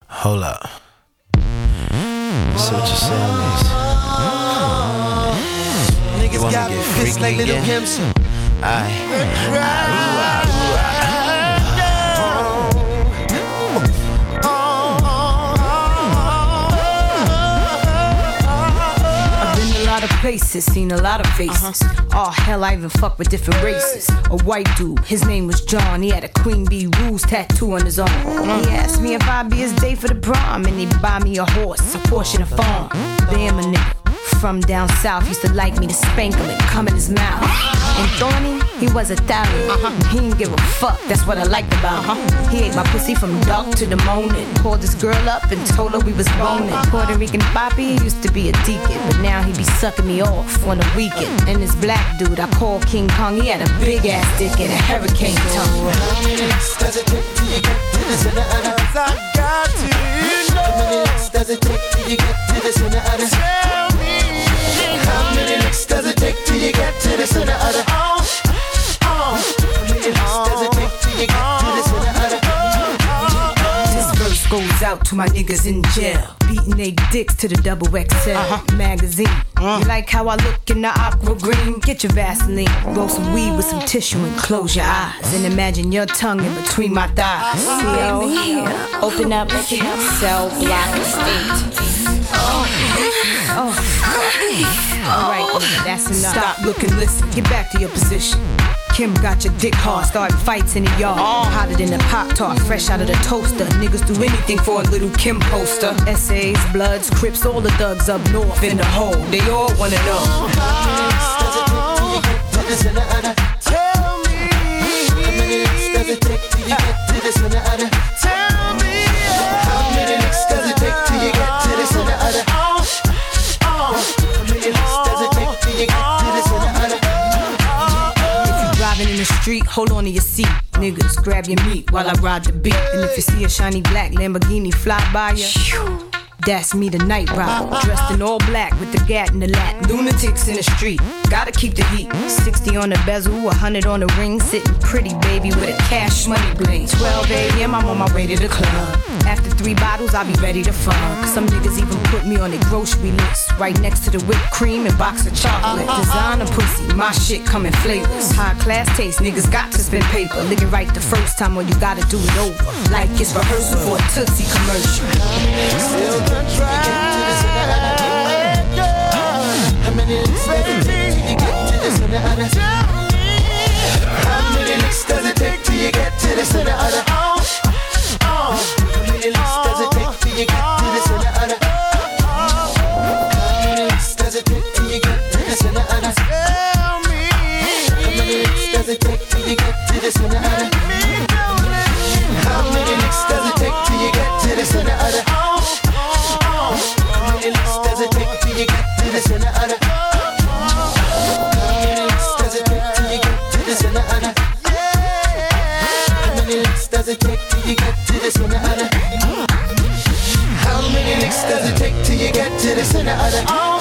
Hold up. So what you saying is niggas got fists like little pimps. Places, seen a lot of faces. Oh hell, I even fuck with different races. A white dude, his name was John. He had a Queen Bee Rules tattoo on his arm. He asked me if I'd be his date for the prom, and he'd buy me a horse, a Porsche, and a farm. Damn, a nigga from down south used to like me to spank him and come in his mouth. And Thorny, he was Italian. He didn't give a fuck, that's what I liked about him. He ate my pussy from dark to the morning. Called this girl up and told her we was boning. Puerto Rican Poppy used to be a deacon, but now he be sucking me off on the weekend. And this black dude I call King Kong, he had a big ass dick and a hurricane tongue. How many licks does it take till you get to the center of the house? I got to know. How many licks does it take till you get to the center of the house? Tell me. How many licks does it take till you get to the center of the house? How many licks does it take till you get to the center of the house? This verse goes out to my niggas in jail, beating they dicks to the double XL magazine. You like how I look in the aqua green? Get your Vaseline, roll some weed with some tissue and close your eyes and imagine your tongue in between my thighs. Open up, cell block state. Alright, that's enough. Stop, look, and listen. Get back to your position. Kim got your dick hard, start fights in the yard. Hotter than a Pop-Tart, fresh out of the toaster. Niggas do anything for a little Kim poster. Essays, Bloods, Crips, all the thugs up north in the hole. They all wanna know. How many licks does it take till you get to the center of the? Tell me. How many licks does it take till you get to the center of the? Tell me. How many licks does it take till you get to the center of the? How many licks does it take till you get to the center of the? Driving in the street, hold on to your seat. Niggas, grab your meat while I ride the beat. And if you see a shiny black Lamborghini fly by you, that's me, the night rider. Dressed in all black with the gat in the lat. Lunatics in the street, gotta keep the heat. 60 on the bezel, 100 on the ring. Sitting pretty, baby, with a cash money bling. 12 a.m., I'm on my way to the club. After 3 bottles, I'll be ready to fuck. Some niggas even put me on their grocery list, right next to the whipped cream and box of chocolate. Designer pussy, my shit come in flavors. High class taste, niggas got to spend paper. Lick it right the first time or you gotta do it over. Like it's rehearsal for a Tootsie commercial. Still gonna try. How many licks does it take till you get to the center of the? How many licks does it take till you get to the center of the? How many licks does it take till you get to the center of the? How many licks does it take till you get to the center of the? Tell me. How many licks does it take till you get to the center of the? How many licks does it take till you get to the center of the? How many licks does it take till you get to the center of the? How many licks does it take till you get to the center of the? How many licks does it take till you get to the center of the? How many licks does it take till you get to the center of the?